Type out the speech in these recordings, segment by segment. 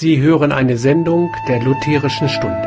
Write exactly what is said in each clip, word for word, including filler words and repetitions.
Sie hören eine Sendung der Lutherischen Stunde.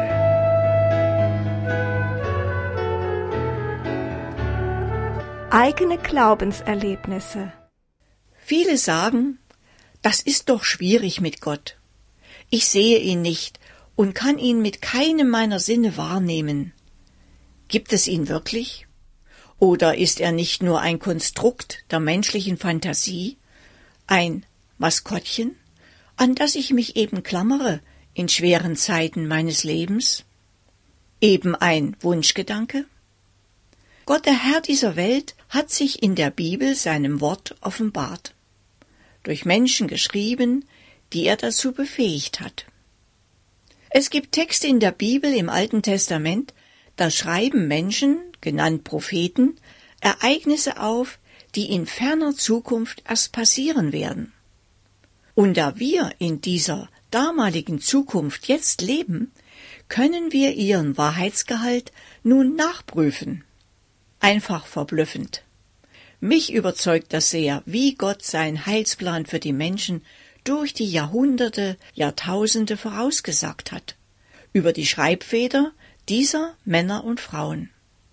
Eigene Glaubenserlebnisse. Viele sagen, das ist doch schwierig mit Gott. Ich sehe ihn nicht und kann ihn mit keinem meiner Sinne wahrnehmen. Gibt es ihn wirklich? Oder ist er nicht nur ein Konstrukt der menschlichen Fantasie, ein Maskottchen, an das ich mich eben klammere in schweren Zeiten meines Lebens? Eben ein Wunschgedanke? Gott, der Herr dieser Welt, hat sich in der Bibel seinem Wort offenbart, durch Menschen geschrieben, die er dazu befähigt hat. Es gibt Texte in der Bibel im Alten Testament, da schreiben Menschen, genannt Propheten, Ereignisse auf, die in ferner Zukunft erst passieren werden. Und da wir in dieser damaligen Zukunft jetzt leben, können wir ihren Wahrheitsgehalt nun nachprüfen. Einfach verblüffend. Mich überzeugt das sehr, wie Gott seinen Heilsplan für die Menschen durch die Jahrhunderte, Jahrtausende vorausgesagt hat, über die Schreibfeder dieser Männer und Frauen.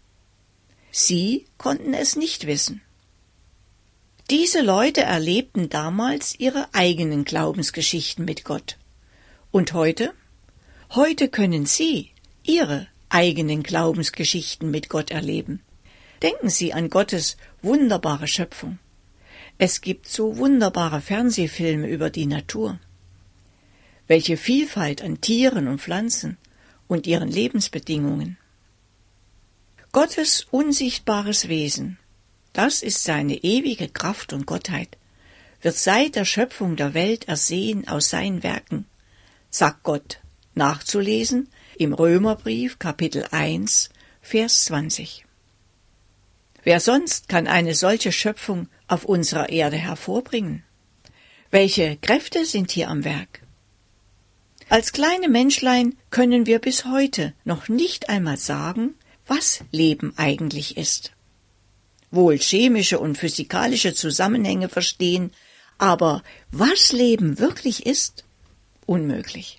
Sie konnten es nicht wissen. Diese Leute erlebten damals ihre eigenen Glaubensgeschichten mit Gott. Und heute? Heute können Sie Ihre eigenen Glaubensgeschichten mit Gott erleben. Denken Sie an Gottes wunderbare Schöpfung. Es gibt so wunderbare Fernsehfilme über die Natur. Welche Vielfalt an Tieren und Pflanzen und ihren Lebensbedingungen. Gottes unsichtbares Wesen, das ist seine ewige Kraft und Gottheit, wird seit der Schöpfung der Welt ersehen aus seinen Werken, sagt Gott, nachzulesen im Römerbrief Kapitel eins, Vers zwanzig. Wer sonst kann eine solche Schöpfung auf unserer Erde hervorbringen? Welche Kräfte sind hier am Werk? Als kleine Menschlein können wir bis heute noch nicht einmal sagen, was Leben eigentlich ist. Wohl chemische und physikalische Zusammenhänge verstehen, aber was Leben wirklich ist? Unmöglich.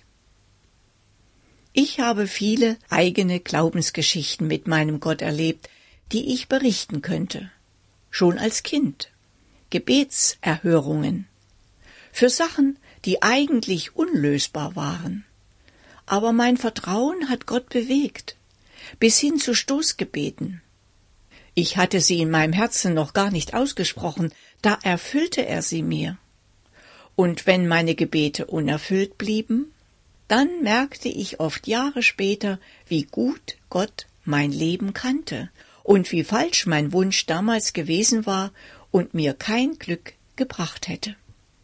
Ich habe viele eigene Glaubensgeschichten mit meinem Gott erlebt, die ich berichten könnte, schon als Kind, Gebetserhörungen, für Sachen, die eigentlich unlösbar waren. Aber mein Vertrauen hat Gott bewegt, bis hin zu Stoßgebeten. Ich hatte sie in meinem Herzen noch gar nicht ausgesprochen, da erfüllte er sie mir. Und wenn meine Gebete unerfüllt blieben, dann merkte ich oft Jahre später, wie gut Gott mein Leben kannte und wie falsch mein Wunsch damals gewesen war und mir kein Glück gebracht hätte.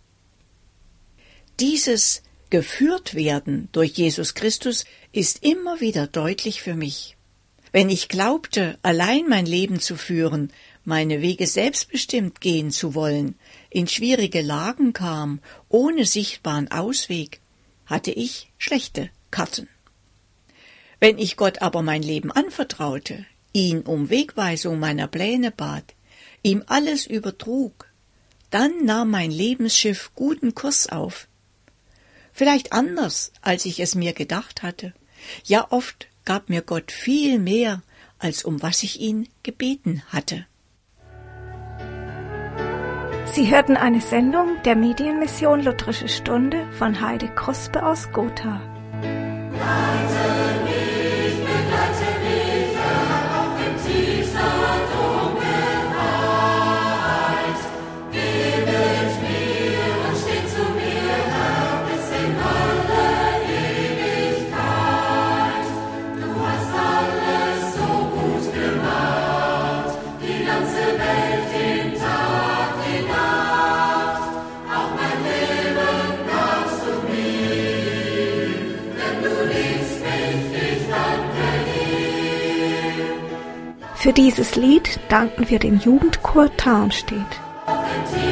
Dieses Geführtwerden durch Jesus Christus ist immer wieder deutlich für mich. Wenn ich glaubte, allein mein Leben zu führen, meine Wege selbstbestimmt gehen zu wollen, in schwierige Lagen kam, ohne sichtbaren Ausweg, hatte ich schlechte Karten. Wenn ich Gott aber mein Leben anvertraute, ihn um Wegweisung meiner Pläne bat, ihm alles übertrug, dann nahm mein Lebensschiff guten Kurs auf. Vielleicht anders, als ich es mir gedacht hatte. Ja, oft gab mir Gott viel mehr, als um was ich ihn gebeten hatte. Sie hörten eine Sendung der Medienmission Lutherische Stunde von Heide Krospe aus Gotha. Für dieses Lied danken wir dem Jugendchor Tarmstedt.